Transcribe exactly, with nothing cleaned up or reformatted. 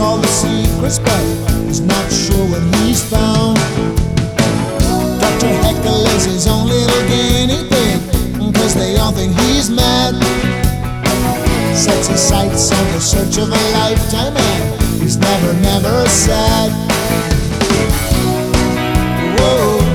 all the secrets, but he's not sure what he's found. Doctor Heckle is his own little guinea pig, cause they all think he's mad. Sets his sights on the search of a lifetime, and he's never, never sad.